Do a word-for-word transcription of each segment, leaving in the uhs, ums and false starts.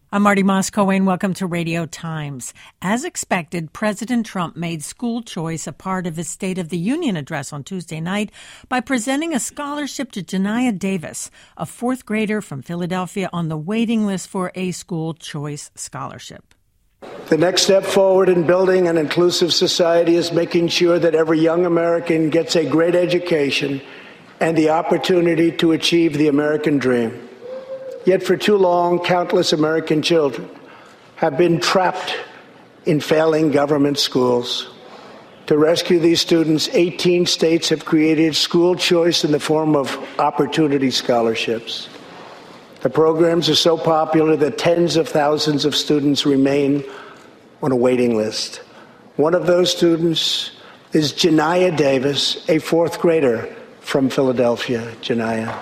I'm Marty Moscoe, welcome to Radio Times. As expected, President Trump made school choice a part of his State of the Union address on Tuesday night by presenting a scholarship to Janiah Davis, a fourth grader from Philadelphia on the waiting list for a school choice scholarship. The next step forward in building an inclusive society is making sure that every young American gets a great education and the opportunity to achieve the American dream. Yet for too long, countless American children have been trapped in failing government schools. To rescue these students, eighteen states have created school choice in the form of opportunity scholarships. The programs are so popular that tens of thousands of students remain on a waiting list. One of those students is Janiah Davis, a fourth grader from Philadelphia. Janiah.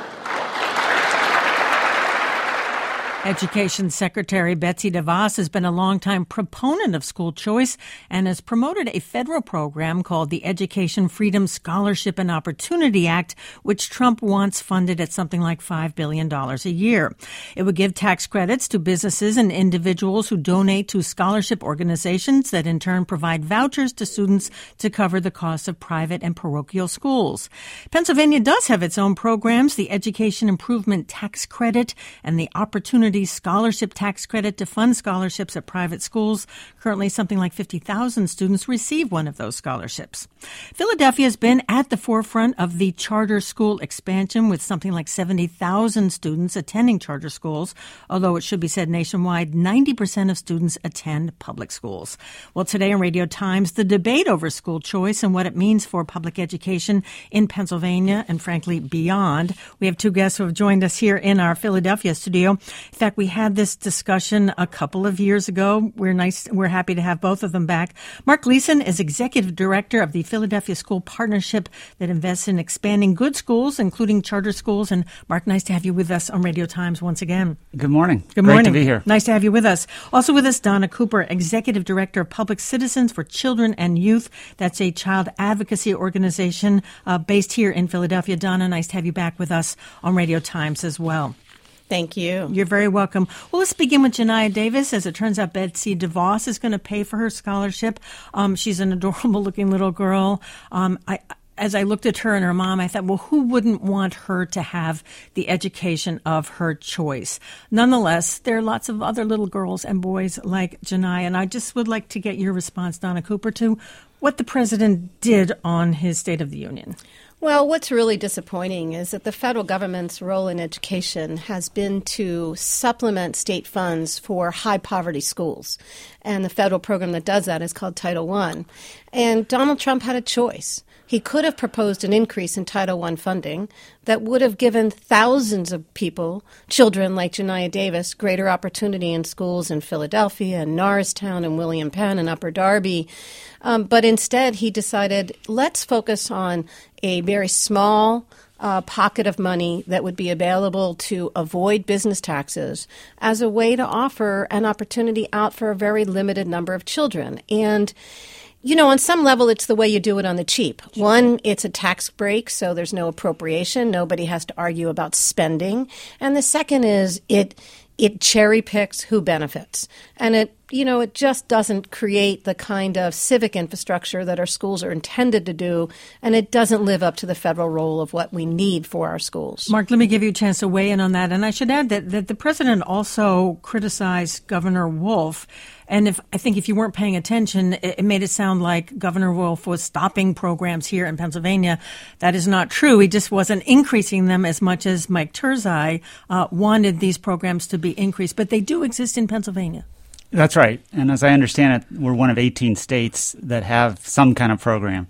Education Secretary Betsy DeVos has been a longtime proponent of school choice and has promoted a federal program called the Education Freedom Scholarship and Opportunity Act, which Trump wants funded at something like five billion dollars a year. It would give tax credits to businesses and individuals who donate to scholarship organizations that in turn provide vouchers to students to cover the cost of private and parochial schools. Pennsylvania does have its own programs, the Education Improvement Tax Credit and the Opportunity Scholarship Tax Credit to fund scholarships at private schools. Currently, something like fifty thousand students receive one of those scholarships. Philadelphia has been at the forefront of the charter school expansion with something like seventy thousand students attending charter schools, although it should be said nationwide, ninety percent of students attend public schools. Well, today on Radio Times, the debate over school choice and what it means for public education in Pennsylvania and, frankly, beyond. We have two guests who have joined us here in our Philadelphia studio. In fact, we had this discussion a couple of years ago. We're nice. We're happy to have both of them back. Mark Gleason is executive director of the Philadelphia School Partnership that invests in expanding good schools, including charter schools. And Mark, nice to have you with us on Radio Times once again. Good morning. Good morning. Great to be here. Nice to have you with us. Also with us, Donna Cooper, executive director of Public Citizens for Children and Youth. That's a child advocacy organization uh, based here in Philadelphia. Donna, nice to have you back with us on Radio Times as well. Thank you. You're very welcome. Well, let's begin with Janiah Davis. As it turns out, Betsy DeVos is going to pay for her scholarship. Um, she's an adorable-looking little girl. Um, I, as I looked at her and her mom, I thought, well, who wouldn't want her to have the education of her choice? Nonetheless, there are lots of other little girls and boys like Janiah, and I just would like to get your response, Donna Cooper, to what the president did on his State of the Union. Well, what's really disappointing is that the federal government's role in education has been to supplement state funds for high poverty schools. And the federal program that does that is called Title one. And Donald Trump had a choice. He could have proposed an increase in Title one funding that would have given thousands of people, children like Janiah Davis, greater opportunity in schools in Philadelphia and Norristown and William Penn and Upper Darby. Um, but instead, he decided, let's focus on a very small uh, pocket of money that would be available to avoid business taxes as a way to offer an opportunity out for a very limited number of children. And you know, on some level, it's the way you do it on the cheap. One, it's a tax break, so there's no appropriation. Nobody has to argue about spending. And the second is it it cherry picks who benefits. And it, you know, it just doesn't create the kind of civic infrastructure that our schools are intended to do. And it doesn't live up to the federal role of what we need for our schools. Mark, let me give you a chance to weigh in on that. And I should add that, that the president also criticized Governor Wolf. And if I think if you weren't paying attention, it, it made it sound like Governor Wolf was stopping programs here in Pennsylvania. That is not true. He just wasn't increasing them as much as Mike Turzai uh, wanted these programs to be increased. But they do exist in Pennsylvania. That's right. And as I understand it, we're one of eighteen states that have some kind of program.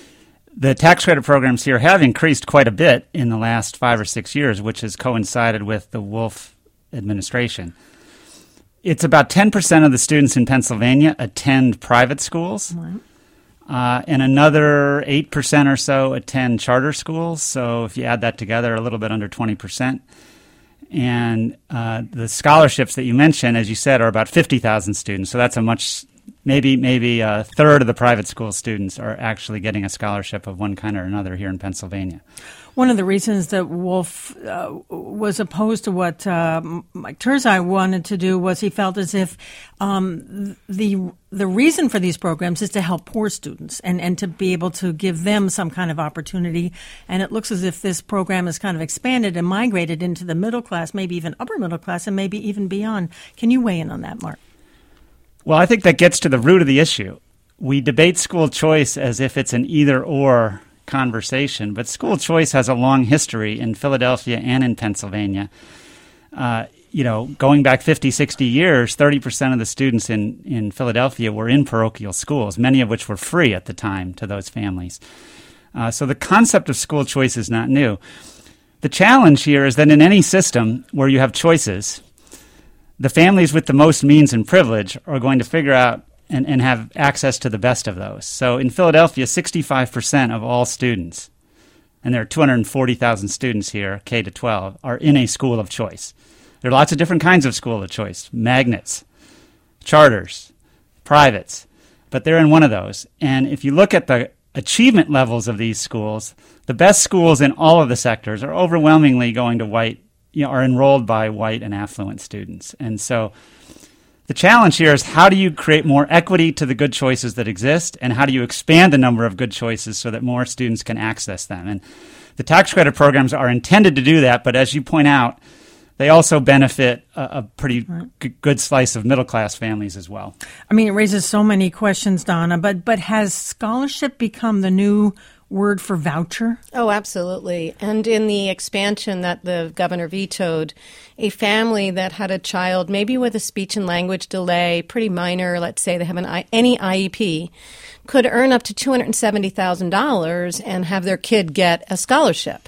The tax credit programs here have increased quite a bit in the last five or six years, which has coincided with the Wolf administration. It's about ten percent of the students in Pennsylvania attend private schools, right. uh, and another eight percent or so attend charter schools. So if you add that together, a little bit under twenty percent. And uh, the scholarships that you mentioned, as you said, are about fifty thousand students. So that's a much maybe maybe a third of the private school students are actually getting a scholarship of one kind or another here in Pennsylvania. One of the reasons that Wolf uh, was opposed to what uh, Mike Turzai wanted to do was he felt as if um, the the reason for these programs is to help poor students and, and to be able to give them some kind of opportunity. And it looks as if this program has kind of expanded and migrated into the middle class, maybe even upper middle class, and maybe even beyond. Can you weigh in on that, Mark? Well, I think that gets to the root of the issue. We debate school choice as if it's an either-or conversation, but school choice has a long history in Philadelphia and in Pennsylvania. Uh, you know, going back fifty, sixty years, thirty percent of the students in, in Philadelphia were in parochial schools, many of which were free at the time to those families. Uh, so the concept of school choice is not new. The challenge here is that in any system where you have choices, the families with the most means and privilege are going to figure out and, and have access to the best of those. So in Philadelphia, sixty-five percent of all students, and there are two hundred forty thousand students here, K to twelve, are in a school of choice. There are lots of different kinds of school of choice, magnets, charters, privates, but they're in one of those. And if you look at the achievement levels of these schools, the best schools in all of the sectors are overwhelmingly going to white, you know, are enrolled by white and affluent students. And so the challenge here is how do you create more equity to the good choices that exist, and how do you expand the number of good choices so that more students can access them? And the tax credit programs are intended to do that, but as you point out, they also benefit a, a pretty right. g- good slice of middle-class families as well. I mean, it raises so many questions, Donna, but but has scholarship become the new word for voucher? Oh, absolutely. And in the expansion that the governor vetoed, a family that had a child maybe with a speech and language delay, pretty minor, let's say they have an I, any I E P, could earn up to two hundred seventy thousand dollars and have their kid get a scholarship.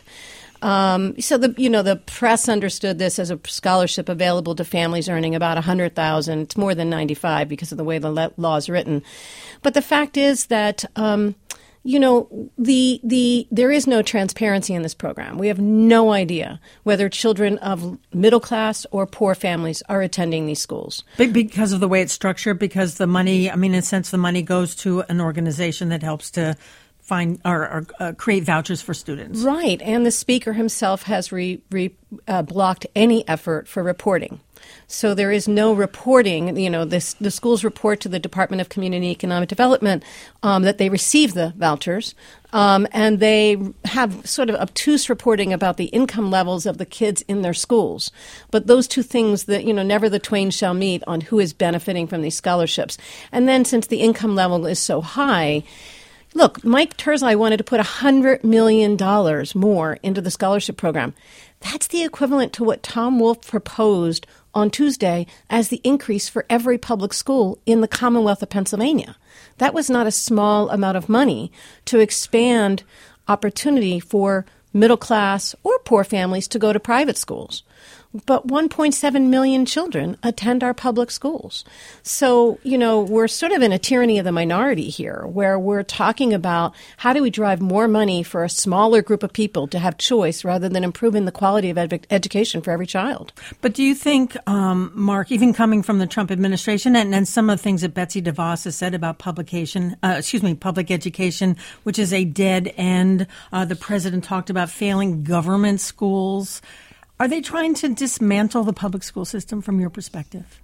Um, so the you know the press understood this as a scholarship available to families earning about one hundred thousand dollars. It's more than ninety-five because of the way the le- law is written. But the fact is that um, you know the the there is no transparency in this program. We have no idea whether children of middle class or poor families are attending these schools. Because of the way it's structured, because the money, I mean, in a sense, the money goes to an organization that helps to find or, or uh, create vouchers for students. Right. And the speaker himself has re, re, uh, blocked any effort for reporting. So there is no reporting. You know, this, the schools report to the Department of Community and Economic Development um, that they receive the vouchers, um, and they have sort of obtuse reporting about the income levels of the kids in their schools. But those two things, that you know, never the twain shall meet on who is benefiting from these scholarships. And then since the income level is so high, look, Mike Turzai wanted to put one hundred million dollars more into the scholarship program. That's the equivalent to what Tom Wolf proposed on Tuesday as the increase for every public school in the Commonwealth of Pennsylvania. That was not a small amount of money to expand opportunity for middle class or poor families to go to private schools. But one point seven million children attend our public schools. So, you know, we're sort of in a tyranny of the minority here, where we're talking about how do we drive more money for a smaller group of people to have choice rather than improving the quality of ed- education for every child. But do you think, um, Mark, even coming from the Trump administration and, and some of the things that Betsy DeVos has said about publication, uh, excuse me, public education, which is a dead end, uh, the president talked about failing government schools. Are they trying to dismantle the public school system from your perspective?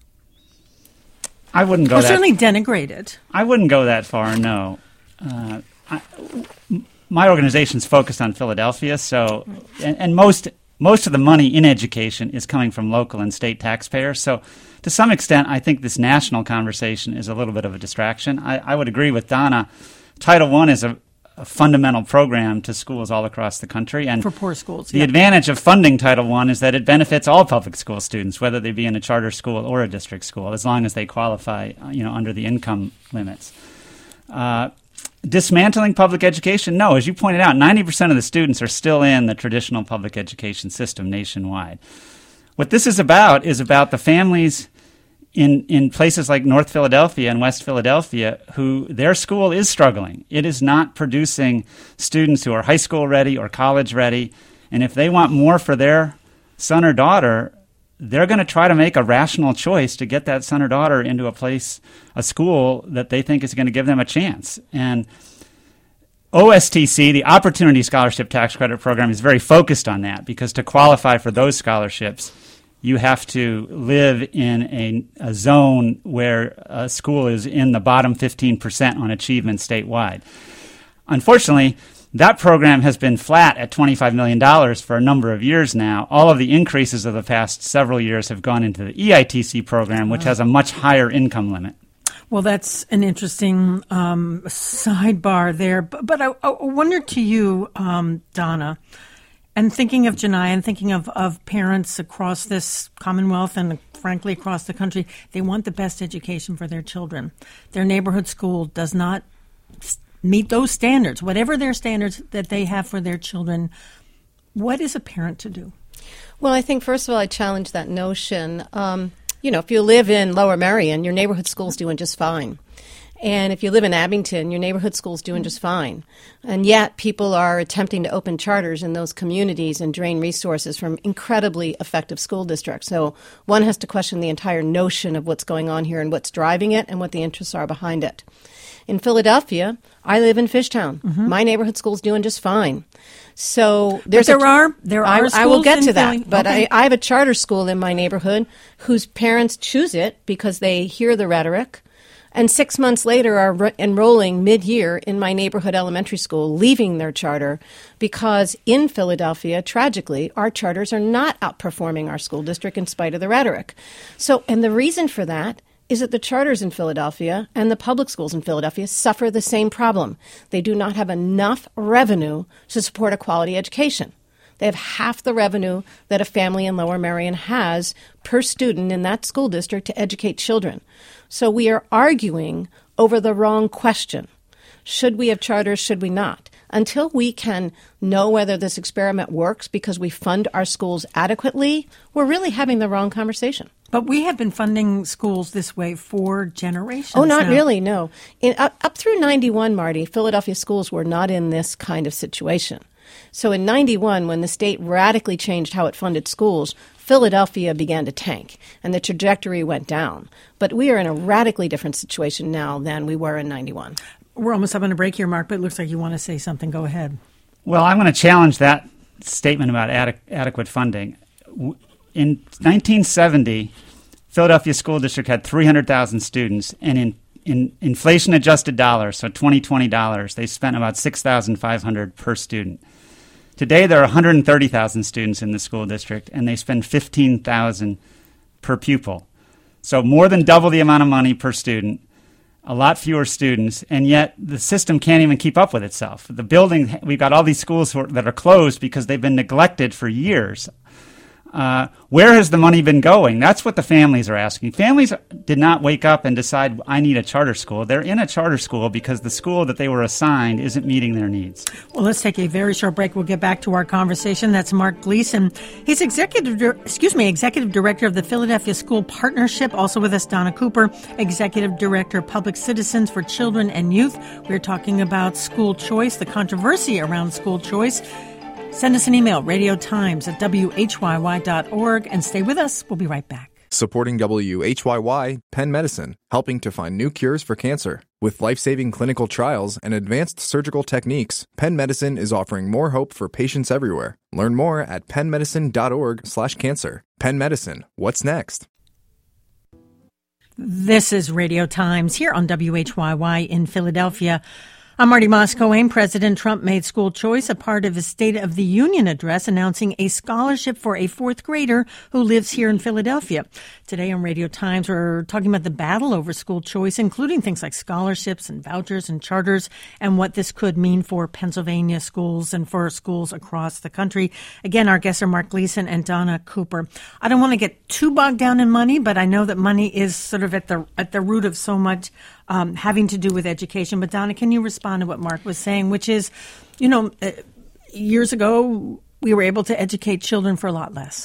I wouldn't go or that certainly denigrate it. I wouldn't go that far, no. Uh, I, my organization's focused on Philadelphia, so and, and most most of the money in education is coming from local and state taxpayers. So to some extent, I think this national conversation is a little bit of a distraction. I, I would agree with Donna. Title One is a a fundamental program to schools all across the country. And for poor schools. The yeah. advantage of funding Title One is that it benefits all public school students, whether they be in a charter school or a district school, as long as they qualify, you know, under the income limits. Uh, dismantling public education? No, as you pointed out, ninety percent of the students are still in the traditional public education system nationwide. What this is about is about the families in in places like North Philadelphia and West Philadelphia, who their school is struggling. It is not producing students who are high school ready or college ready. And if they want more for their son or daughter, they're going to try to make a rational choice to get that son or daughter into a place, a school that they think is going to give them a chance. And O S T C, the Opportunity Scholarship Tax Credit Program, is very focused on that, because to qualify for those scholarships, you have to live in a, a zone where a school is in the bottom fifteen percent on achievement statewide. Unfortunately, that program has been flat at twenty-five million dollars for a number of years now. All of the increases of the past several years have gone into the E I T C program, which has a much higher income limit. Well, that's an interesting um, sidebar there. But, but I, I wonder to you, um, Donna, and thinking of Janai and thinking of, of parents across this Commonwealth and frankly across the country, they want the best education for their children. Their neighborhood school does not meet those standards, whatever their standards that they have for their children. What is a parent to do? Well, I think, first of all, I challenge that notion. Um, you know, if you live in Lower Merion, your neighborhood school's doing just fine. And if you live in Abington, your neighborhood school's doing just fine. And yet people are attempting to open charters in those communities and drain resources from incredibly effective school districts. So one has to question the entire notion of what's going on here and what's driving it and what the interests are behind it. In Philadelphia, I live in Fishtown. Mm-hmm. My neighborhood school's doing just fine. So there's but there a, are there are I, schools I will get in to that, Philly. but okay. I, I have a charter school in my neighborhood whose parents choose it because they hear the rhetoric, and six months later are re- enrolling mid-year in my neighborhood elementary school, leaving their charter because in Philadelphia, tragically, our charters are not outperforming our school district in spite of the rhetoric. So, and the reason for that is that the charters in Philadelphia and the public schools in Philadelphia suffer the same problem. They do not have enough revenue to support a quality education. They have half the revenue that a family in Lower Merion has per student in that school district to educate children. So we are arguing over the wrong question. Should we have charters? Should we not? Until we can know whether this experiment works because we fund our schools adequately, we're really having the wrong conversation. But we have been funding schools this way for generations. Oh, not now. really, no. In, up, up through ninety-one, Marty, Philadelphia schools were not in this kind of situation. So in ninety-one, when the state radically changed how it funded schools, Philadelphia began to tank, and the trajectory went down. But we are in a radically different situation now than we were in ninety-one. We're almost up on a break here, Mark, but it looks like you want to say something. Go ahead. Well, I'm going to challenge that statement about ad- adequate funding. In nineteen seventy, Philadelphia School District had three hundred thousand students, and in, in inflation-adjusted dollars, so twenty twenty dollars, they spent about six thousand five hundred dollars per student. Today, there are one hundred thirty thousand students in the school district, and they spend fifteen thousand dollars per pupil. So more than double the amount of money per student, a lot fewer students, and yet the system can't even keep up with itself. The building, we've got all these schools that are closed because they've been neglected for years. Uh, where has the money been going? That's what the families are asking. Families did not wake up and decide, I need a charter school. They're in a charter school because the school that they were assigned isn't meeting their needs. Well, let's take a very short break. We'll get back to our conversation. That's Mark Gleason. He's executive, excuse me, executive director of the Philadelphia School Partnership. Also with us, Donna Cooper, executive director of Public Citizens for Children and Youth. We're talking about school choice, the controversy around school choice. Send us an email, radio times at w h y y dot org, and stay with us. We'll be right back. Supporting W H Y Y, Penn Medicine, helping to find new cures for cancer. With life-saving clinical trials and advanced surgical techniques, Penn Medicine is offering more hope for patients everywhere. Learn more at penn medicine dot org slash cancer. Penn Medicine, what's next? This is Radio Times here on W H Y Y in Philadelphia. I'm Marty Moscow. President Trump made school choice a part of his State of the Union address, announcing a scholarship for a fourth grader who lives here in Philadelphia. Today on Radio Times, we're talking about the battle over school choice, including things like scholarships and vouchers and charters, and what this could mean for Pennsylvania schools and for schools across the country. Again, our guests are Mark Gleason and Donna Cooper. I don't want to get too bogged down in money, but I know that money is sort of at the at the root of so much um, having to do with education. But Donna, can you respond to what Mark was saying, which is, you know, uh, years ago we were able to educate children for a lot less?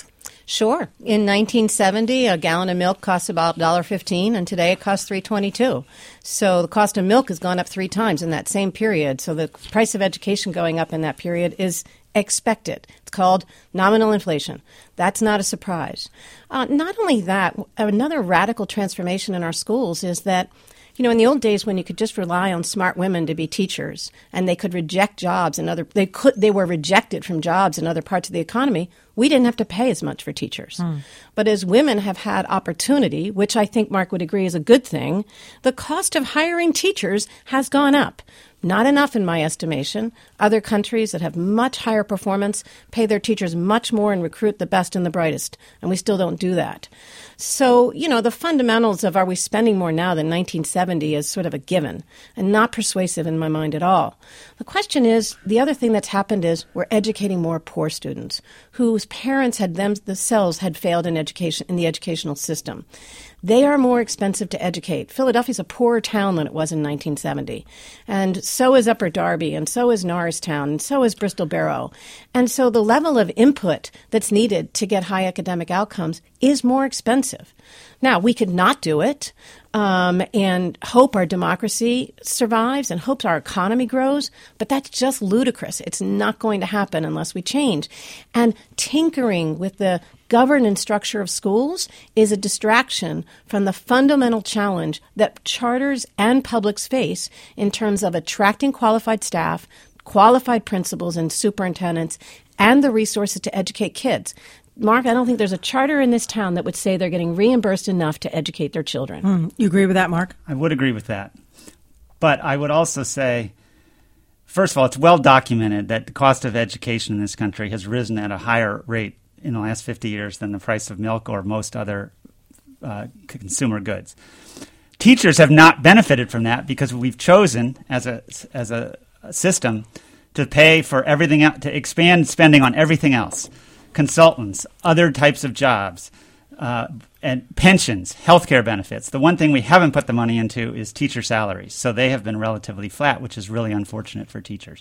Sure. In nineteen seventy, a gallon of milk cost about one dollar fifteen, and today it costs three dollars and twenty-two cents. So the cost of milk has gone up three times in that same period. So the price of education going up in that period is expected. It's called nominal inflation. That's not a surprise. Uh, not only that, another radical transformation in our schools is that, you know, in the old days when you could just rely on smart women to be teachers and they could reject jobs and other, they could, they were rejected from jobs in other parts of the economy, we didn't have to pay as much for teachers. Mm. But as women have had opportunity, which I think Mark would agree is a good thing, the cost of hiring teachers has gone up. Not enough in my estimation. Other countries that have much higher performance pay their teachers much more and recruit the best and the brightest, and we still don't do that. So, you know, the fundamentals of are we spending more now than nineteen seventy is sort of a given and not persuasive in my mind at all. The question is, the other thing that's happened is we're educating more poor students whose parents had them, themselves had failed in education, in the educational system. They are more expensive to educate. Philadelphia's a poorer town than it was in nineteen seventy. And so is Upper Darby, and so is Norristown, and so is Bristol Barrow. And so the level of input that's needed to get high academic outcomes is more expensive. Now, we could not do it um, and hope our democracy survives and hope our economy grows, but that's just ludicrous. It's not going to happen unless we change. And tinkering with the governance structure of schools is a distraction from the fundamental challenge that charters and publics face in terms of attracting qualified staff, qualified principals and superintendents, and the resources to educate kids. Mark, I don't think there's a charter in this town that would say they're getting reimbursed enough to educate their children. Mm, you agree with that, Mark? I would agree with that. But I would also say, first of all, it's well documented that the cost of education in this country has risen at a higher rate in the last fifty years than the price of milk or most other uh, consumer goods. Teachers have not benefited from that because we've chosen as a as a system to pay for everything else, to expand spending on everything else. Consultants, other types of jobs, uh, and pensions, healthcare benefits. The one thing we haven't put the money into is teacher salaries. So they have been relatively flat, which is really unfortunate for teachers.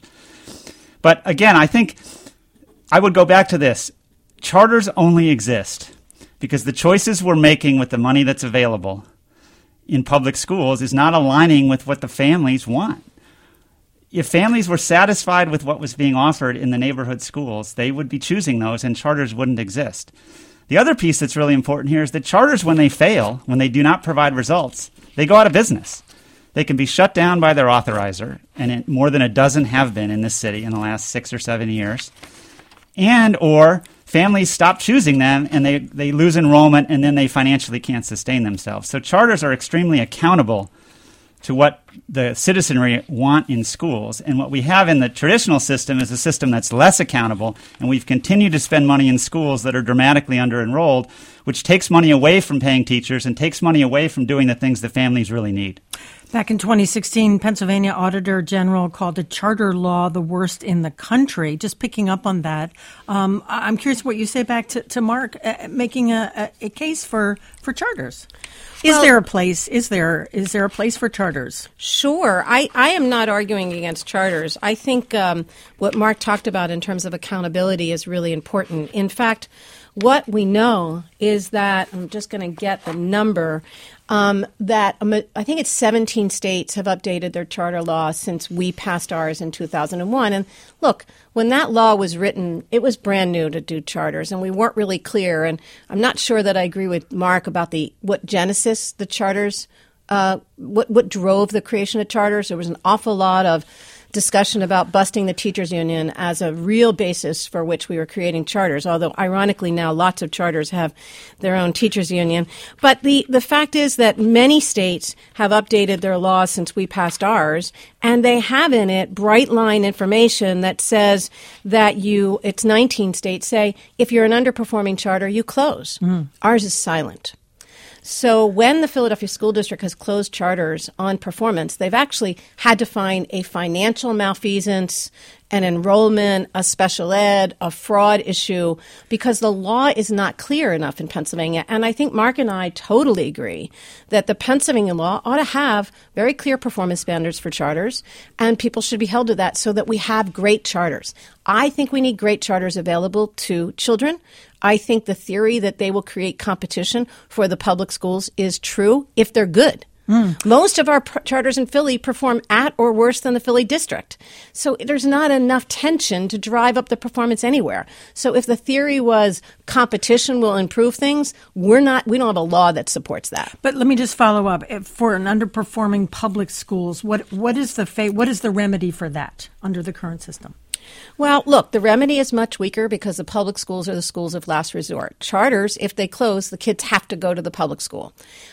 But again, I think I would go back to this. Charters only exist because the choices we're making with the money that's available in public schools is not aligning with what the families want. If families were satisfied with what was being offered in the neighborhood schools, they would be choosing those and charters wouldn't exist. The other piece that's really important here is that charters, when they fail, when they do not provide results, they go out of business. They can be shut down by their authorizer, and it, more than a dozen have been in this city in the last six or seven years. And or families stop choosing them and they, they lose enrollment and then they financially can't sustain themselves. So charters are extremely accountable to what the citizenry want in schools. And what we have in the traditional system is a system that's less accountable, and we've continued to spend money in schools that are dramatically under-enrolled, which takes money away from paying teachers and takes money away from doing the things that families really need. Back in twenty sixteen, Pennsylvania Auditor General called a charter law the worst in the country. Just picking up on that, um, I'm curious what you say back to, to Mark, uh, making a, a, a case for, for charters. Is well, there a place? Is there is there a place for charters? Sure. I, I am not arguing against charters. I think um, what Mark talked about in terms of accountability is really important. In fact, what we know is that, I'm just going to get the number, um, that um, I think it's seventeen states have updated their charter law since we passed ours in two thousand one. And look, when that law was written, it was brand new to do charters, and we weren't really clear. And I'm not sure that I agree with Mark about the what genesis the charters, uh, what what drove the creation of charters. There was an awful lot of discussion about busting the teachers union as a real basis for which we were creating charters, although ironically now lots of charters have their own teachers union. But the, the fact is that many states have updated their laws since we passed ours, and they have in it bright line information that says that you, it's nineteen states say, if you're an underperforming charter, you close. Mm. Ours is silent. So when the Philadelphia School District has closed charters on performance, they've actually had to find a financial malfeasance, an enrollment, a special ed, a fraud issue, because the law is not clear enough in Pennsylvania. And I think Mark and I totally agree that the Pennsylvania law ought to have very clear performance standards for charters, and people should be held to that so that we have great charters. I think we need great charters available to children. I think the theory that they will create competition for the public schools is true if they're good. Mm. Most of our pr- charters in Philly perform at or worse than the Philly district. So there's not enough tension to drive up the performance anywhere. So if the theory was competition will improve things, we're not, we don't have a law that supports that. But let me just follow up. If for an underperforming public schools, what what is the fa- what is the remedy for that under the current system? Well, look, the remedy is much weaker because the public schools are the schools of last resort. Charters, if they close, the kids have to go to the public school.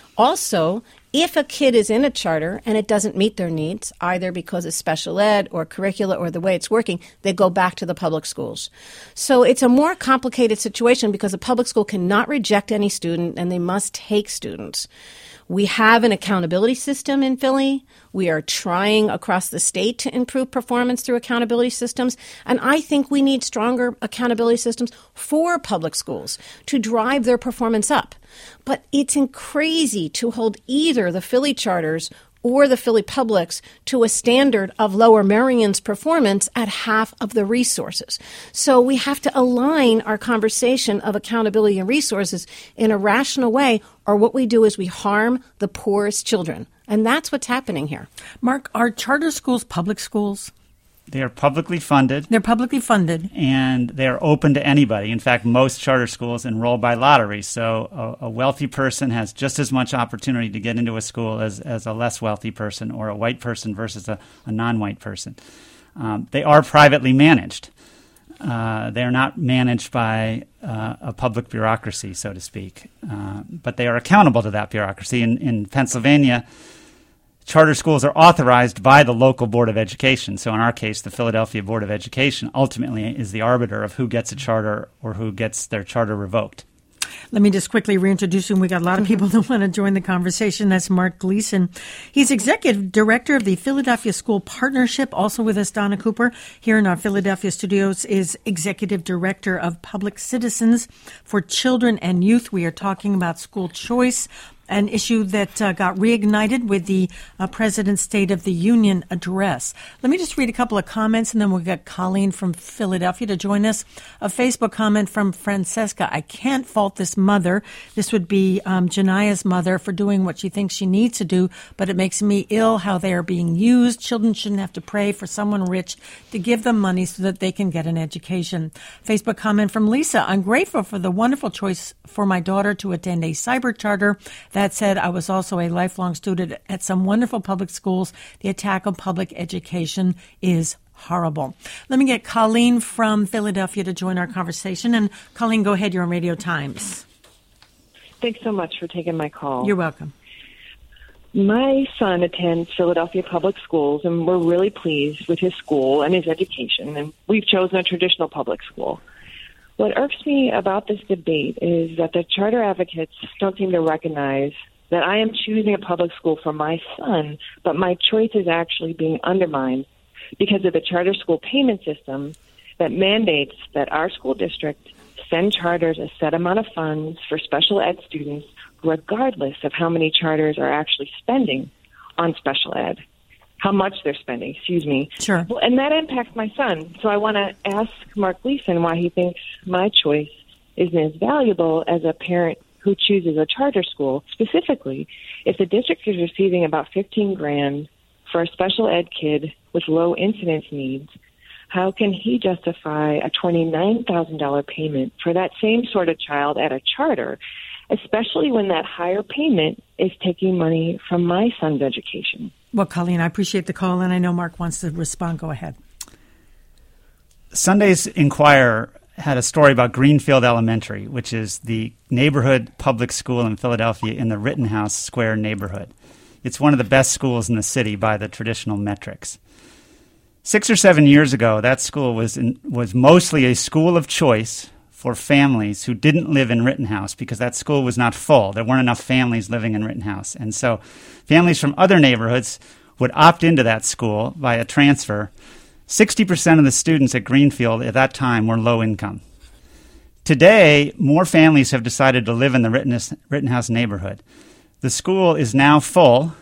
Also, if a kid is in a charter and it doesn't meet their needs, either because of special ed or curricula or the way it's working, they go back to the public schools. So it's a more complicated situation because a public school cannot reject any student and they must take students. We have an accountability system in Philly. We are trying across the state to improve performance through accountability systems. And I think we need stronger accountability systems for public schools to drive their performance up. But it's crazy to hold either the Philly charters or the Philly Publics to a standard of Lower Merion's performance at half of the resources. So we have to align our conversation of accountability and resources in a rational way, or what we do is we harm the poorest children. And that's what's happening here. Mark, are charter schools public schools? They are publicly funded. They're publicly funded. And they're open to anybody. In fact, most charter schools enroll by lottery. So a, a wealthy person has just as much opportunity to get into a school as, as a less wealthy person, or a white person versus a, a non-white person. Um, they are privately managed. Uh, they're not managed by uh, a public bureaucracy, so to speak. Uh, but they are accountable to that bureaucracy. In, in Pennsylvania, charter schools are authorized by the local Board of Education. So in our case, the Philadelphia Board of Education ultimately is the arbiter of who gets a charter or who gets their charter revoked. Let me just quickly reintroduce him. We got a lot of people that want to join the conversation. That's Mark Gleason. He's executive director of the Philadelphia School Partnership. Also with us, Donna Cooper, here in our Philadelphia studios, is executive director of Public Citizens for Children and Youth. We are talking about school choice, an issue that uh, got reignited with the uh, President's State of the Union address. Let me just read a couple of comments, and then we'll get Colleen from Philadelphia to join us. A Facebook comment from Francesca. I can't fault this mother. This would be um, Jania's mother for doing what she thinks she needs to do, but it makes me ill how they are being used. Children shouldn't have to pray for someone rich to give them money so that they can get an education. Facebook comment from Lisa. I'm grateful for the wonderful choice for my daughter to attend a cyber charter. That said, I was also a lifelong student at some wonderful public schools. The attack on public education is horrible. Let me get Colleen from Philadelphia to join our conversation. And Colleen, go ahead. You're on Radio Times. Thanks so much for taking my call. You're welcome. My son attends Philadelphia Public Schools, and we're really pleased with his school and his education. And we've chosen a traditional public school. What irks me about this debate is that the charter advocates don't seem to recognize that I am choosing a public school for my son, but my choice is actually being undermined because of the charter school payment system that mandates that our school district send charters a set amount of funds for special ed students, regardless of how many charters are actually spending on special ed. How much they're spending, excuse me. Sure. Well, and that impacts my son. So I want to ask Mark Gleason why he thinks my choice isn't as valuable as a parent who chooses a charter school. Specifically, if the district is receiving about fifteen grand for a special ed kid with low incidence needs, how can he justify a twenty-nine thousand dollars payment for that same sort of child at a charter, especially when that higher payment is taking money from my son's education? Well, Colleen, I appreciate the call, and I know Mark wants to respond. Go ahead. Sunday's Inquirer had a story about Greenfield Elementary, which is the neighborhood public school in Philadelphia in the Rittenhouse Square neighborhood. It's one of the best schools in the city by the traditional metrics. Six or seven years ago, that school was in, was mostly a school of choice for families who didn't live in Rittenhouse because that school was not full. There weren't enough families living in Rittenhouse. And so families from other neighborhoods would opt into that school via transfer sixty percent of the students at Greenfield at that time were low income. Today, more families have decided to live in the Rittenhouse, Rittenhouse neighborhood. The school is now full.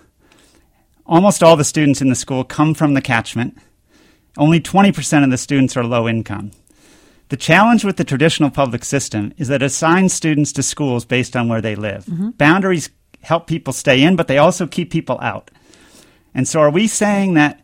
Almost all the students in the school come from the catchment. Only twenty percent of the students are low income. The challenge with the traditional public system is that it assigns students to schools based on where they live. Mm-hmm. Boundaries help people stay in, but they also keep people out. And so are we saying that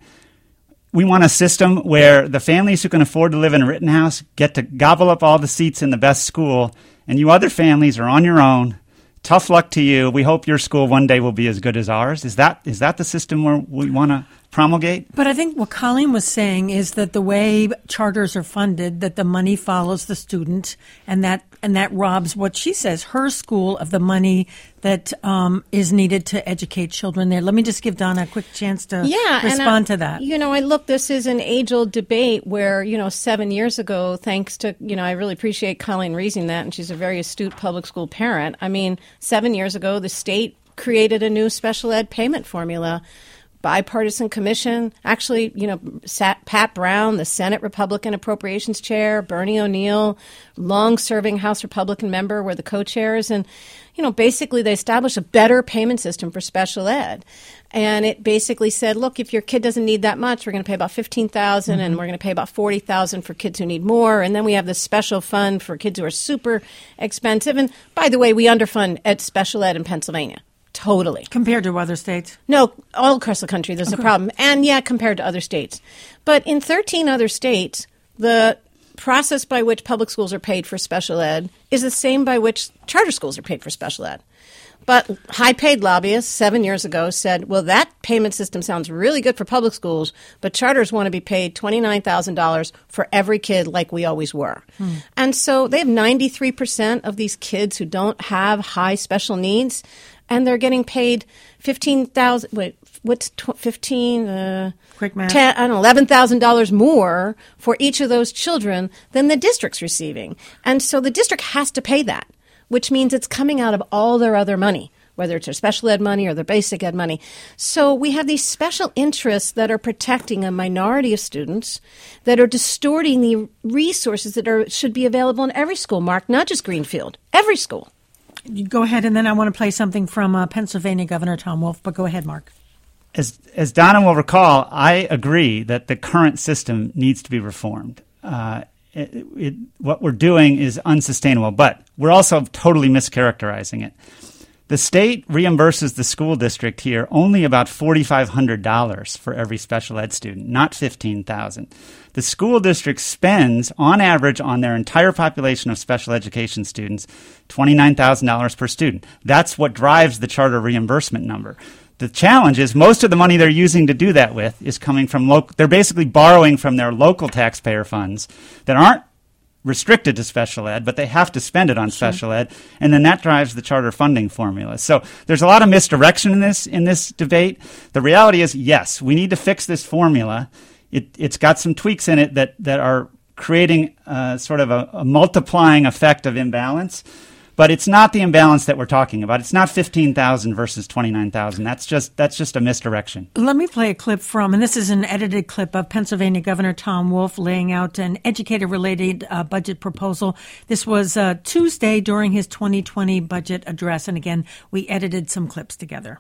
we want a system where the families who can afford to live in Rittenhouse get to gobble up all the seats in the best school, and you other families are on your own? Tough luck to you. We hope your school one day will be as good as ours. Is that is that the system where we want to promulgate? But I think what Colleen was saying is that the way charters are funded, that the money follows the student, and that and that robs what she says, her school, of the money that um, is needed to educate children there. Let me just give Donna a quick chance to yeah, respond and, uh, to that. You know, I look, this is an age-old debate where, you know, seven years ago, thanks to, you know, I really appreciate Colleen raising that, and she's a very astute public school parent. I mean, seven years ago, the state created a new special ed payment formula. Bipartisan commission, actually, you know, sat Pat Brown, the Senate Republican Appropriations Chair, Bernie O'Neill, long-serving House Republican member, were the co-chairs. And, you know, basically they established a better payment system for special ed. And it basically said, look, if your kid doesn't need that much, we're going to pay about fifteen thousand dollars, mm-hmm. and we're going to pay about forty thousand dollars for kids who need more. And then we have this special fund for kids who are super expensive. And by the way, we underfund ed special ed in Pennsylvania. Totally. Compared to other states? No, all across the country there's okay. a problem. And, yeah, compared to other states. But in thirteen other states, the process by which public schools are paid for special ed is the same by which charter schools are paid for special ed. But high-paid lobbyists seven years ago said, well, that payment system sounds really good for public schools, but charters want to be paid twenty-nine thousand dollars for every kid like we always were. Hmm. And so they have ninety-three percent of these kids who don't have high special needs, and they're getting paid fifteen thousand. Wait, what's tw- fifteen? Uh, Quick math. ten, I don't know, eleven thousand dollars more for each of those children than the district's receiving, and so the district has to pay that, which means it's coming out of all their other money, whether it's their special ed money or their basic ed money. So we have these special interests that are protecting a minority of students, that are distorting the resources that are should be available in every school, Mark, not just Greenfield, every school. You go ahead, and then I want to play something from uh, Pennsylvania Governor Tom Wolf, but go ahead, Mark. As, as Donna will recall, I agree that the current system needs to be reformed. Uh, it, it, what we're doing is unsustainable, but we're also totally mischaracterizing it. The state reimburses the school district here only about four thousand five hundred dollars for every special ed student, not fifteen thousand dollars. The school district spends, on average, on their entire population of special education students, twenty-nine thousand dollars per student. That's what drives the charter reimbursement number. The challenge is most of the money they're using to do that with is coming from local. They're basically borrowing from their local taxpayer funds that aren't restricted to special ed, but they have to spend it on sure. special ed, and then that drives the charter funding formula. So there's a lot of misdirection in this in this debate. The reality is, yes, we need to fix this formula. It, it's got some tweaks in it that, that are creating uh, sort of a, a multiplying effect of imbalance. But it's not the imbalance that we're talking about. It's not fifteen thousand versus twenty-nine thousand. That's just that's just a misdirection. Let me play a clip from, and this is an edited clip of Pennsylvania Governor Tom Wolf laying out an educator-related uh, budget proposal. This was uh, Tuesday during his twenty twenty budget address. And again, we edited some clips together.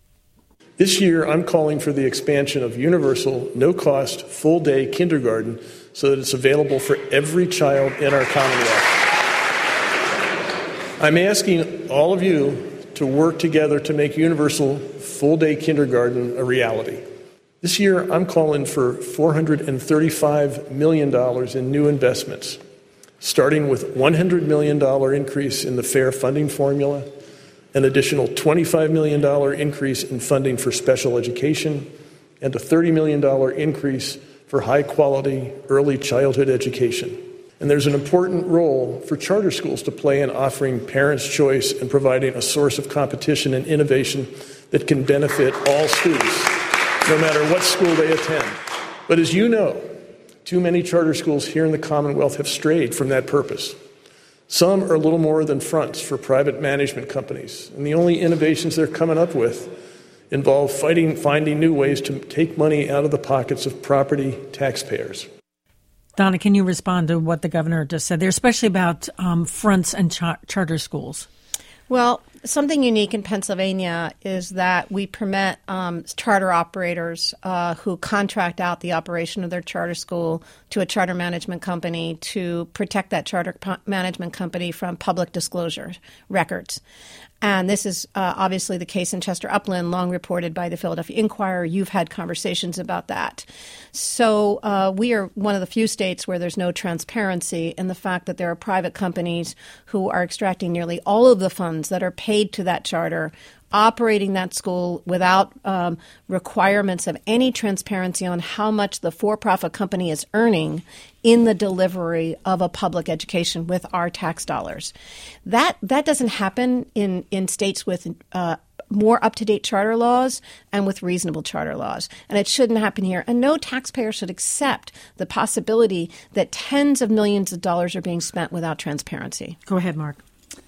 This year, I'm calling for the expansion of universal, no-cost, full-day kindergarten so that it's available for every child in our Commonwealth. I'm asking all of you to work together to make universal full-day kindergarten a reality. This year, I'm calling for four hundred thirty-five million dollars in new investments, starting with one hundred million dollars increase in the FAIR funding formula, an additional twenty-five million dollars increase in funding for special education, and a thirty million dollars increase for high-quality early childhood education. And there's an important role for charter schools to play in offering parents choice and providing a source of competition and innovation that can benefit all students, no matter what school they attend. But as you know, too many charter schools here in the Commonwealth have strayed from that purpose. Some are little more than fronts for private management companies, and the only innovations they're coming up with involve fighting, finding new ways to take money out of the pockets of property taxpayers. Donna, can you respond to what the governor just said there, especially about um, fronts and char- charter schools? Well, something unique in Pennsylvania is that we permit um, charter operators uh, who contract out the operation of their charter school to a charter management company to protect that charter po- management company from public disclosure records. And this is uh, obviously the case in Chester Upland, long reported by the Philadelphia Inquirer. You've had conversations about that. So uh, we are one of the few states where there's no transparency in the fact that there are private companies who are extracting nearly all of the funds that are paid to that charter, operating that school without um, requirements of any transparency on how much the for-profit company is earning in the delivery of a public education with our tax dollars. That that doesn't happen in, in states with uh, more up-to-date charter laws and with reasonable charter laws. And it shouldn't happen here. And no taxpayer should accept the possibility that tens of millions of dollars are being spent without transparency. Go ahead, Mark.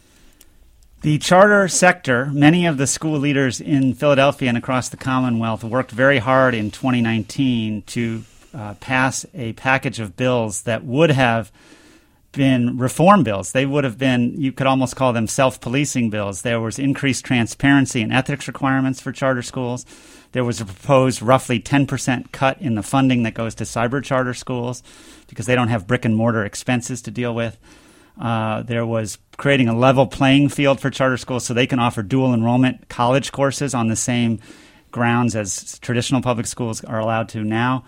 The charter sector, many of the school leaders in Philadelphia and across the Commonwealth worked very hard in twenty nineteen to uh, pass a package of bills that would have been reform bills. They would have been, you could almost call them self-policing bills. There was increased transparency and ethics requirements for charter schools. There was a proposed roughly ten percent cut in the funding that goes to cyber charter schools because they don't have brick and mortar expenses to deal with. Uh, there was creating a level playing field for charter schools so they can offer dual enrollment college courses on the same grounds as traditional public schools are allowed to now.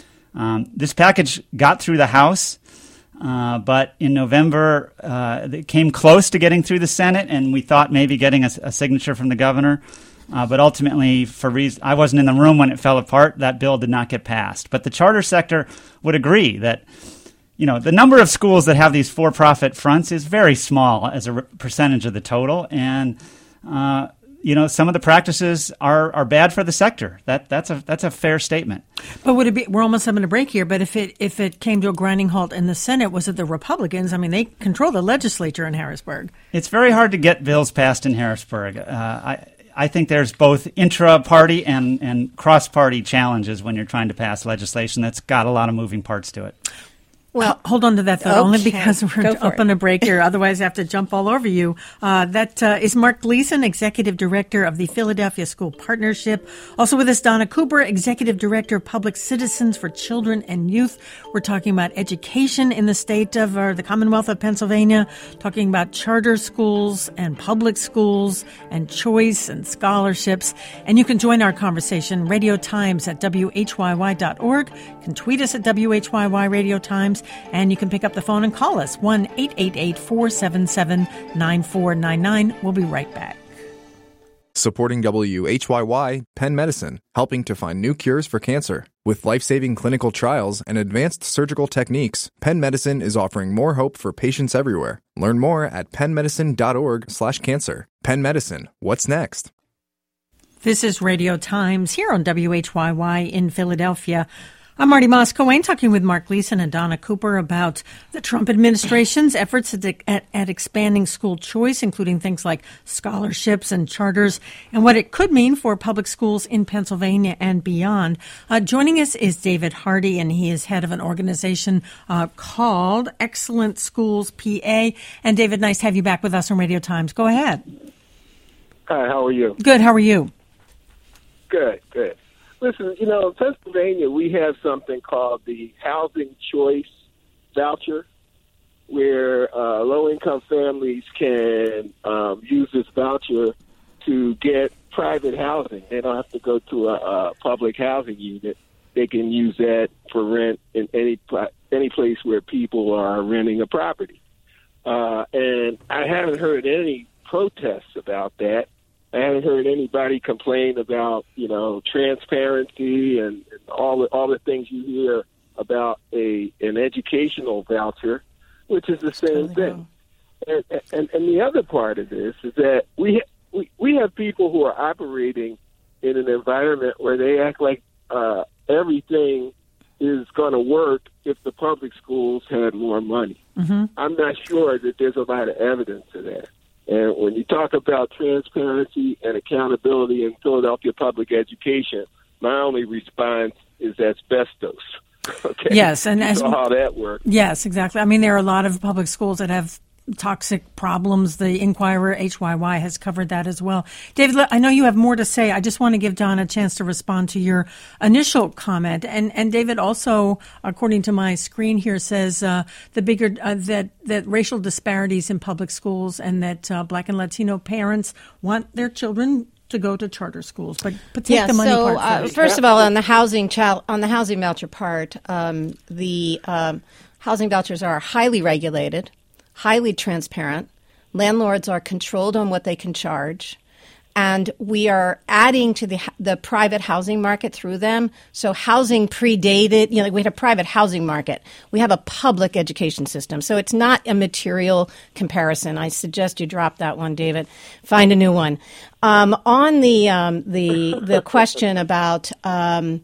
Um, this package got through the House, uh, but in November uh, it came close to getting through the Senate, and we thought maybe getting a, a signature from the governor. Uh, but ultimately, for reason I wasn't in the room when it fell apart, that bill did not get passed. But the charter sector would agree that You know, the number of schools that have these for-profit fronts is very small as a re- percentage of the total, and uh, you know, some of the practices are, are bad for the sector. That that's a that's a fair statement. But would it be? We're almost having a break here. But if it if it came to a grinding halt in the Senate, was it the Republicans? I mean, they control the legislature in Harrisburg. It's very hard to get bills passed in Harrisburg. Uh, I. I think there's both intra-party and, and cross-party challenges when you're trying to pass legislation that's got a lot of moving parts to it. Well, hold on to that thought, okay. only because we're Go up for on it. a break here. Otherwise, I have to jump all over you. Uh, that uh, is Mark Gleason, Executive Director of the Philadelphia School Partnership. Also with us, Donna Cooper, Executive Director of Public Citizens for Children and Youth. We're talking about education in the state of or the Commonwealth of Pennsylvania, talking about charter schools and public schools and choice and scholarships. And you can join our conversation, Radio Times at W H Y Y dot org. You can tweet us at W H Y Y Radio Times. And you can pick up the phone and call us, one eight eight eight, four seven seven, nine four nine nine. We'll be right back. Supporting W H Y Y, Penn Medicine, helping to find new cures for cancer. With life-saving clinical trials and advanced surgical techniques, Penn Medicine is offering more hope for patients everywhere. Learn more at penn medicine dot org slash cancer. Penn Medicine, what's next? This is Radio Times here on W H Y Y in Philadelphia. I'm Marty Moss-Coane talking with Mark Gleason and Donna Cooper about the Trump administration's efforts at, at, at expanding school choice, including things like scholarships and charters, and what it could mean for public schools in Pennsylvania and beyond. Uh, joining us is David Hardy, and he is head of an organization uh, called Excellent Schools P A. And David, nice to have you back with us on Radio Times. Go ahead. Hi, how are you? Good. How are you? Good, good. Listen, you know, in Pennsylvania, we have something called the Housing Choice Voucher, where uh, low-income families can um, use this voucher to get private housing. They don't have to go to a, a public housing unit. They can use that for rent in any any place where people are renting a property. Uh, and I haven't heard any protests about that. I haven't heard anybody complain about, you know, transparency and, and all the all the things you hear about a an educational voucher, which is the same thing. And, and and the other part of this is that we we we have people who are operating in an environment where they act like uh, everything is going to work if the public schools had more money. Mm-hmm. I'm not sure that there's a lot of evidence of that. And when you talk about transparency and accountability in Philadelphia public education, my only response is asbestos. Okay. Yes, and you as know how that works. Yes, exactly. I mean, there are a lot of public schools that have toxic problems. The Inquirer, H Y Y, has covered that as well. David, I know you have more to say. I just want to give Don a chance to respond to your initial comment. And and David also, according to my screen here, says uh, the bigger uh, that that racial disparities in public schools and that uh, Black and Latino parents want their children to go to charter schools, but, but take yeah, the money so, part first. Uh, first of all, on the housing child, on the housing voucher part, um, the um, housing vouchers are highly regulated, highly transparent. Landlords are controlled on what they can charge. And we are adding to the the private housing market through them. So housing predated, you know, we had a private housing market. We have a public education system. So it's not a material comparison. I suggest you drop that one, David. Find a new one. Um, on the um, the the question about um,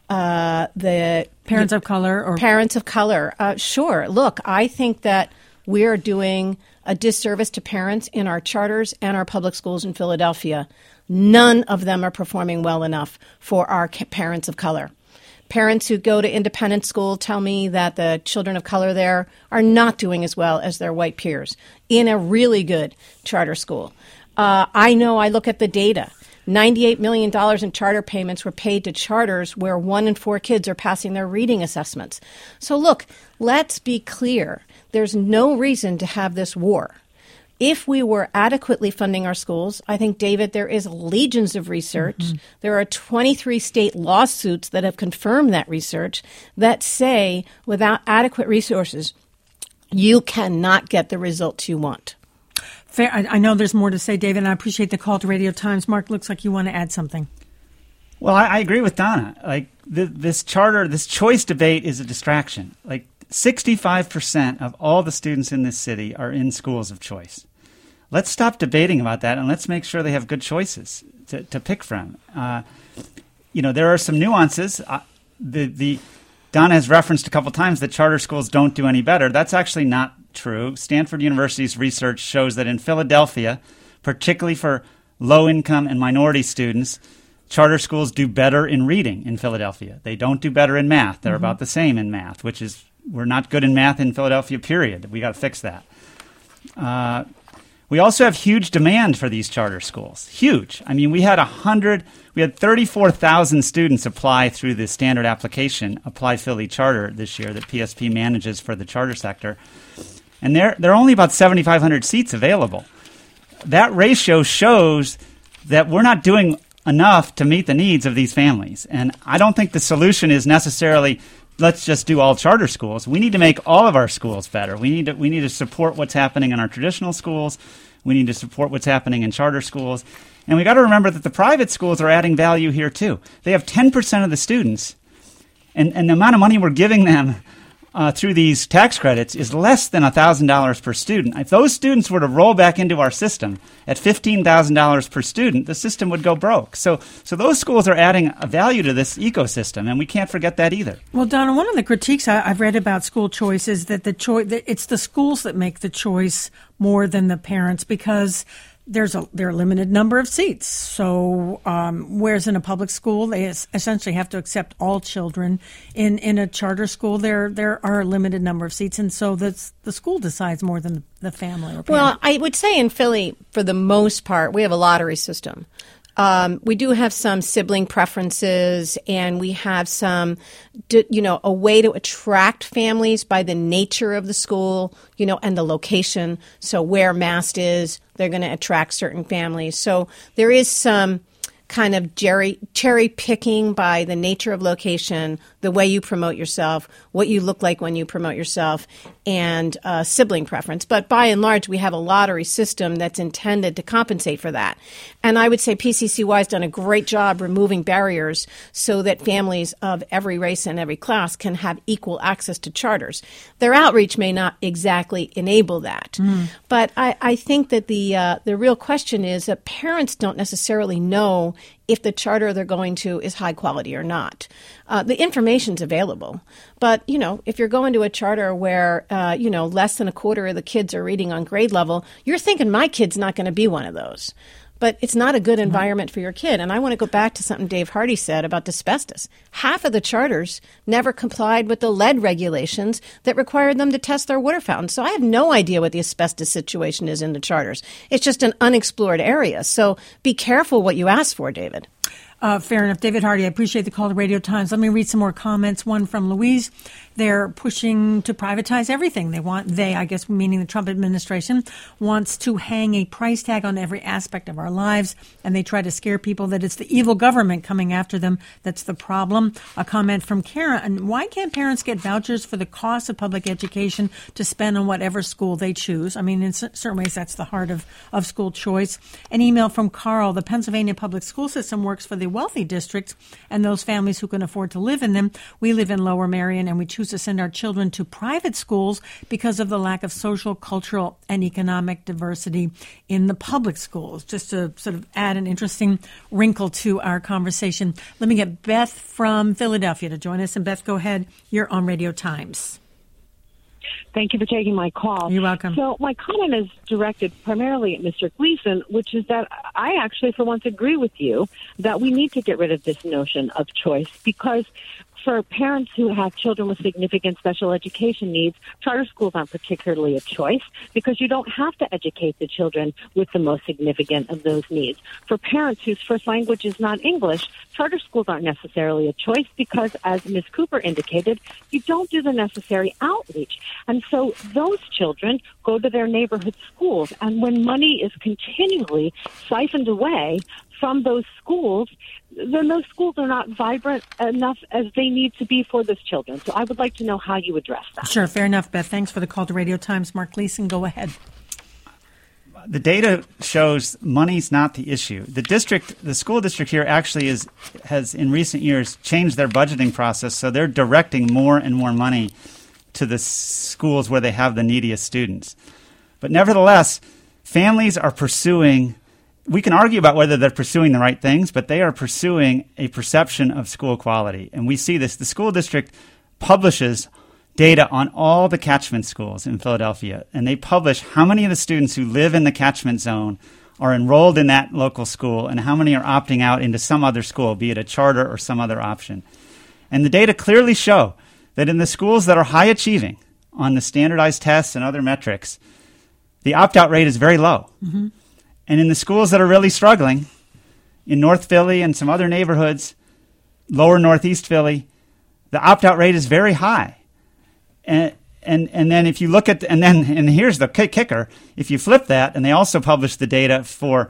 uh, the parents of color or parents of color, uh, sure. Look, I think that we're doing a disservice to parents in our charters and our public schools in Philadelphia. None of them are performing well enough for our parents of color. Parents who go to independent school tell me that the children of color there are not doing as well as their white peers in a really good charter school. Uh, I know I look at the data. ninety-eight million dollars in charter payments were paid to charters where one in four kids are passing their reading assessments. So look, let's be clear. There's no reason to have this war. If we were adequately funding our schools, I think, David, there is legions of research. Mm-hmm. There are twenty-three state lawsuits that have confirmed that research that say without adequate resources, you cannot get the results you want. Fair. I, I know there's more to say, David, and I appreciate the call to Radio Times. Mark, looks like you want to add something. Well, I, I agree with Donna. Like th- this charter, this choice debate is a distraction. Like sixty-five percent of all the students in this city are in schools of choice. Let's stop debating about that and let's make sure they have good choices to, to pick from. Uh, you know, there are some nuances. Uh, the the Donna has referenced a couple times that charter schools don't do any better. That's actually not true. Stanford University's research shows that in Philadelphia, particularly for low-income and minority students, charter schools do better in reading in Philadelphia. They don't do better in math. They're mm-hmm. about the same in math, which is we're not good in math in Philadelphia, period. We got to fix that. Uh, we also have huge demand for these charter schools. Huge. I mean, we had a hundred, we had thirty-four thousand students apply through the standard application, Apply Philly Charter this year that P S P manages for the charter sector. And there, there are only about seventy-five hundred seats available. That ratio shows that we're not doing enough to meet the needs of these families. And I don't think the solution is necessarily let's just do all charter schools. We need to make all of our schools better. We need to we need to support what's happening in our traditional schools. We need to support what's happening in charter schools. And we got to remember that the private schools are adding value here too. They have ten percent of the students, and, and the amount of money we're giving them uh, through these tax credits is less than one thousand dollars per student. If those students were to roll back into our system at fifteen thousand dollars per student, the system would go broke. So so those schools are adding a value to this ecosystem, and we can't forget that either. Well, Donna, one of the critiques I, I've read about school choice is that the choice that it's the schools that make the choice more than the parents because there's a there are a limited number of seats. So um, whereas in a public school, they es- essentially have to accept all children. In in a charter school, there there are a limited number of seats, and so the the school decides more than the, the family or parent. Well, I would say in Philly, for the most part, we have a lottery system. Um, we do have some sibling preferences, and we have some, you know, a way to attract families by the nature of the school, you know, and the location. So where Mast is, they're going to attract certain families. So there is some kind of cherry, cherry picking by the nature of location, the way you promote yourself, what you look like when you promote yourself, and uh, sibling preference. But by and large, we have a lottery system that's intended to compensate for that. And I would say P C C Y has done a great job removing barriers so that families of every race and every class can have equal access to charters. Their outreach may not exactly enable that. Mm. But I, I think that the uh, the real question is that parents don't necessarily know if the charter they're going to is high quality or not. Uh, the information's available. But, you know, if you're going to a charter where, uh, you know, less than a quarter of the kids are reading on grade level, you're thinking my kid's not going to be one of those. But it's not a good environment for your kid. And I want to go back to something Dave Hardy said about asbestos. Half of the charters never complied with the lead regulations that required them to test their water fountains. So I have no idea what the asbestos situation is in the charters. It's just an unexplored area. So be careful what you ask for, David. Uh, fair enough. David Hardy, I appreciate the call to Radio Times. Let me read some more comments. One from Louise. They're pushing to privatize everything. They want, they, I guess, meaning the Trump administration, wants to hang a price tag on every aspect of our lives. And they try to scare people that it's the evil government coming after them that's the problem. A comment from Karen. Why can't parents get vouchers for the cost of public education to spend on whatever school they choose? I mean, in certain ways, that's the heart of, of school choice. An email from Carl. The Pennsylvania public school system works for the wealthy districts and those families who can afford to live in them. We live in Lower Merion, and we choose to send our children to private schools because of the lack of social, cultural, and economic diversity in the public schools. Just to sort of add an interesting wrinkle to our conversation, let me get Beth from Philadelphia to join us. And Beth, go ahead. You're on Radio Times. Thank you for taking my call. You're welcome. So my comment is directed primarily at Mister Gleason, which is that I actually, for once, agree with you that we need to get rid of this notion of choice, because for parents who have children with significant special education needs, charter schools aren't particularly a choice because you don't have to educate the children with the most significant of those needs. For parents whose first language is not English, charter schools aren't necessarily a choice because, as Miz Cooper indicated, you don't do the necessary outreach. And so those children go to their neighborhood schools. And when money is continually siphoned away from those schools, then those schools are not vibrant enough as they need to be for those children. So I would like to know how you address that. Sure, fair enough, Beth. Thanks for the call to Radio Times. Mark Gleason, go ahead. The data shows money's not the issue. The district, the school district here actually is has in recent years changed their budgeting process, so they're directing more and more money to the schools where they have the neediest students. But nevertheless, families are pursuing, we can argue about whether they're pursuing the right things, but they are pursuing a perception of school quality. And we see this. The school district publishes data on all the catchment schools in Philadelphia, and they publish how many of the students who live in the catchment zone are enrolled in that local school and how many are opting out into some other school, be it a charter or some other option. And the data clearly show that in the schools that are high achieving on the standardized tests and other metrics, the opt-out rate is very low. Mm-hmm. And in the schools that are really struggling, in North Philly and some other neighborhoods, lower Northeast Philly, the opt-out rate is very high. And and and then if you look at, and then, and here's the kicker, if you flip that, and they also publish the data for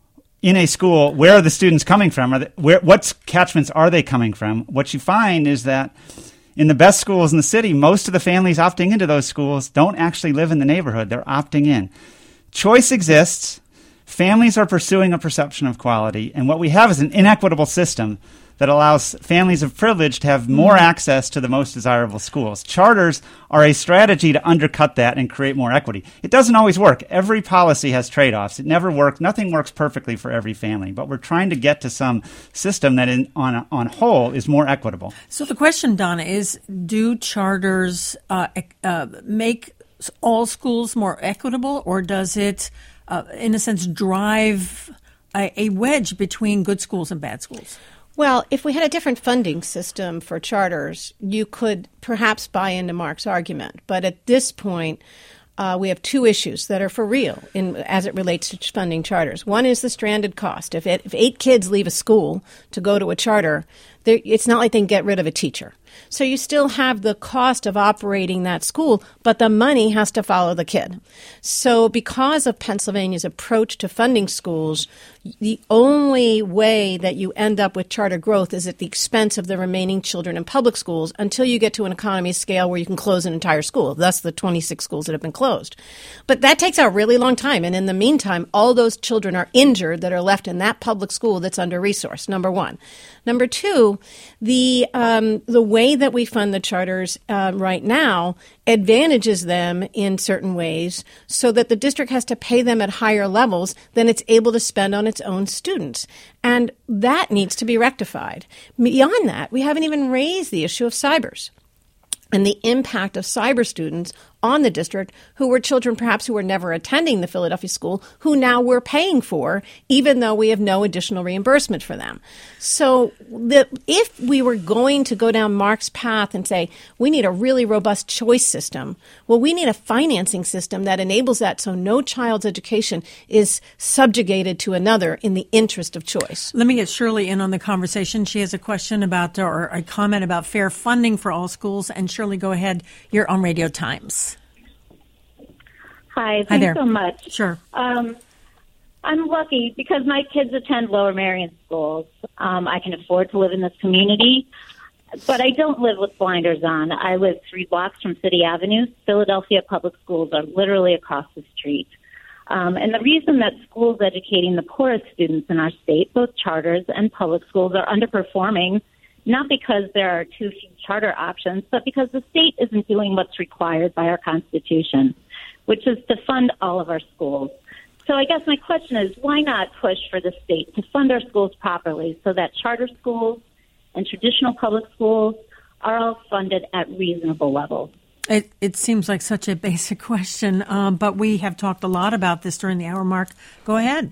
in a school, where are the students coming from? Are they, where, what catchments are they coming from? What you find is that in the best schools in the city, most of the families opting into those schools don't actually live in the neighborhood. They're opting in. Choice exists. Families are pursuing a perception of quality. And what we have is an inequitable system that allows families of privilege to have more access to the most desirable schools. Charters are a strategy to undercut that and create more equity. It doesn't always work. Every policy has trade-offs. It never works. Nothing works perfectly for every family. But we're trying to get to some system that in, on, on whole is more equitable. So the question, Donna, is do charters uh, uh, make all schools more equitable, or does it, uh, in a sense, drive a, a wedge between good schools and bad schools? Well, if we had a different funding system for charters, you could perhaps buy into Mark's argument. But at this point, uh, we have two issues that are for real in, as it relates to funding charters. One is the stranded cost. If, it, if eight kids leave a school to go to a charter, it's not like they can get rid of a teacher. So you still have the cost of operating that school, but the money has to follow the kid. So because of Pennsylvania's approach to funding schools, the only way that you end up with charter growth is at the expense of the remaining children in public schools until you get to an economy scale where you can close an entire school. Thus the twenty-six schools that have been closed. But that takes a really long time. And in the meantime, all those children are injured that are left in that public school that's under-resourced, number one. Number two, you, the um, the way that we fund the charters uh, right now advantages them in certain ways so that the district has to pay them at higher levels than it's able to spend on its own students. And that needs to be rectified. Beyond that, we haven't even raised the issue of cybers and the impact of cyber students on the district who were children perhaps who were never attending the Philadelphia school, who now we're paying for, even though we have no additional reimbursement for them. So the, if we were going to go down Mark's path and say we need a really robust choice system, well, we need a financing system that enables that so no child's education is subjugated to another in the interest of choice. Let me get Shirley in on the conversation. She has a question about or a comment about fair funding for all schools. And Shirley, go ahead. You're on Radio Times. Hi, Hi thanks there. so much. Sure. Um, I'm lucky because my kids attend Lower Merion schools. Um, I can afford to live in this community, but I don't live with blinders on. I live three blocks from City Avenue. Philadelphia public schools are literally across the street. Um, and the reason that schools educating the poorest students in our state, both charters and public schools, are underperforming, not because there are too few charter options, but because the state isn't doing what's required by our Constitution, which is to fund all of our schools. So I guess my question is, why not push for the state to fund our schools properly so that charter schools and traditional public schools are all funded at reasonable levels? It, it seems like such a basic question, um, but we have talked a lot about this during the hour, Mark. Go ahead.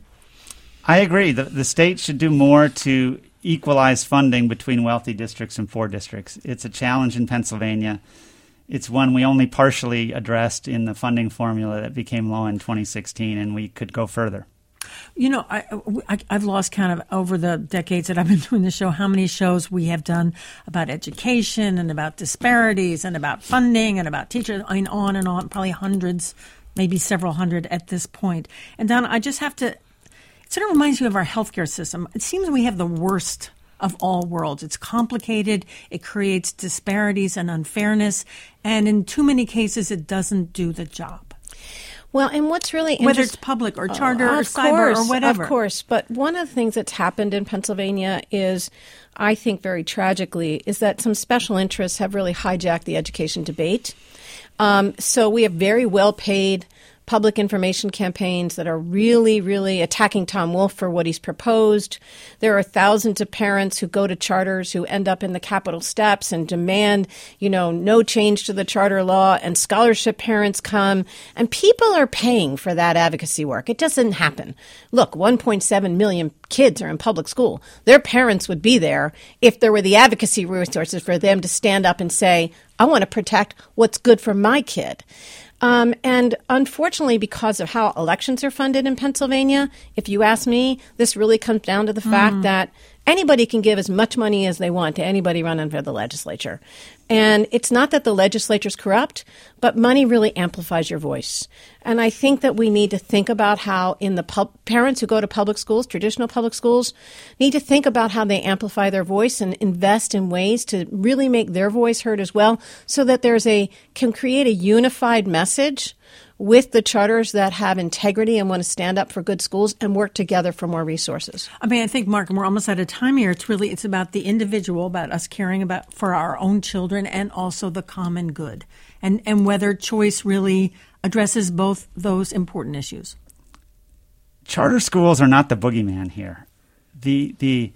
I agree. The, the state should do more to equalize funding between wealthy districts and poor districts. It's a challenge in Pennsylvania. It's one we only partially addressed in the funding formula that became law in twenty sixteen, and we could go further. You know, I, I, I've lost count of over the decades that I've been doing the show how many shows we have done about education and about disparities and about funding and about teachers, I mean, on and on, probably hundreds, maybe several hundred at this point. And Donna, I just have to, it sort of reminds me of our healthcare system. It seems we have the worst of all worlds. It's complicated. It creates disparities and unfairness. And in too many cases, it doesn't do the job. Well, and what's really interesting, whether it's public or charter oh, or cyber course, or whatever. Of course. But one of the things that's happened in Pennsylvania is, I think very tragically, is that some special interests have really hijacked the education debate. Um, so we have very well-paid public information campaigns that are really, really attacking Tom Wolf for what he's proposed. There are thousands of parents who go to charters who end up in the Capitol steps and demand, you know, no change to the charter law, and scholarship parents come, and people are paying for that advocacy work. It doesn't happen. Look, one point seven million kids are in public school. Their parents would be there if there were the advocacy resources for them to stand up and say, I want to protect what's good for my kid. Um, and unfortunately, because of how elections are funded in Pennsylvania, if you ask me, this really comes down to the mm. fact that anybody can give as much money as they want to anybody running for the legislature. And it's not that the legislature's corrupt, but money really amplifies your voice. And I think that we need to think about how in the pub- parents who go to public schools, traditional public schools, need to think about how they amplify their voice and invest in ways to really make their voice heard as well, so that there's a can create a unified message with the charters that have integrity and want to stand up for good schools and work together for more resources. I mean, I think, Mark, we're almost out of time here. It's really, it's about the individual, about us caring about for our own children and also the common good, and, and whether choice really addresses both those important issues. Charter schools are not the boogeyman here. The, the,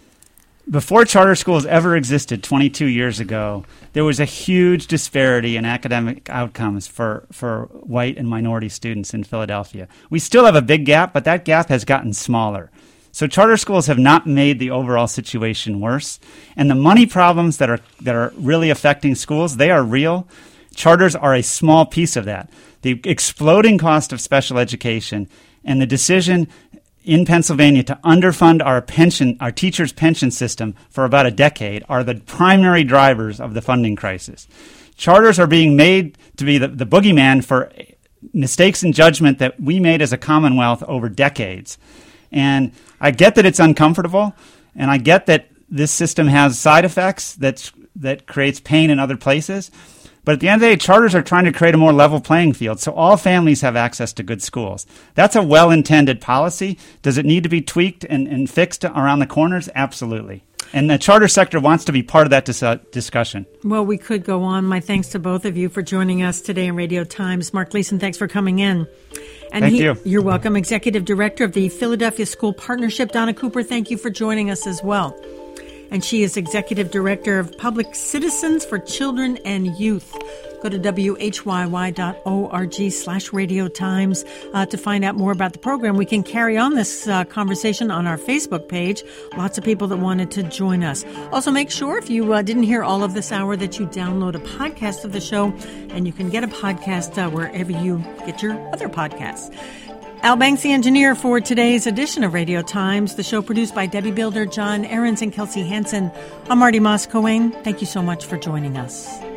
Before charter schools ever existed twenty-two years ago, there was a huge disparity in academic outcomes for, for white and minority students in Philadelphia. We still have a big gap, but that gap has gotten smaller. So charter schools have not made the overall situation worse. And the money problems that are that are really affecting schools, they are real. Charters are a small piece of that. The exploding cost of special education and the decision in Pennsylvania to underfund our pension, our teachers' pension system for about a decade are the primary drivers of the funding crisis. Charters are being made to be the, the boogeyman for mistakes in judgment that we made as a Commonwealth over decades. And I get that it's uncomfortable, and I get that this system has side effects that that creates pain in other places. But at the end of the day, charters are trying to create a more level playing field so all families have access to good schools. That's a well-intended policy. Does it need to be tweaked and, and fixed around the corners? Absolutely. And the charter sector wants to be part of that dis- discussion. Well, we could go on. My thanks to both of you for joining us today on Radio Times. Mark Gleason, thanks for coming in. And thank he, you. You're welcome. Executive Director of the Philadelphia School Partnership, Donna Cooper, thank you for joining us as well. And she is Executive Director of Public Citizens for Children and Youth. Go to W H Y Y dot org slash Radio Times uh, to find out more about the program. We can carry on this uh, conversation on our Facebook page. Lots of people that wanted to join us. Also, make sure if you uh, didn't hear all of this hour that you download a podcast of the show, and you can get a podcast uh, wherever you get your other podcasts. Al Banks, the engineer for today's edition of Radio Times. The show produced by Debbie Builder, John Ahrens, and Kelsey Hansen. I'm Marty Moss-Coane. Thank you so much for joining us.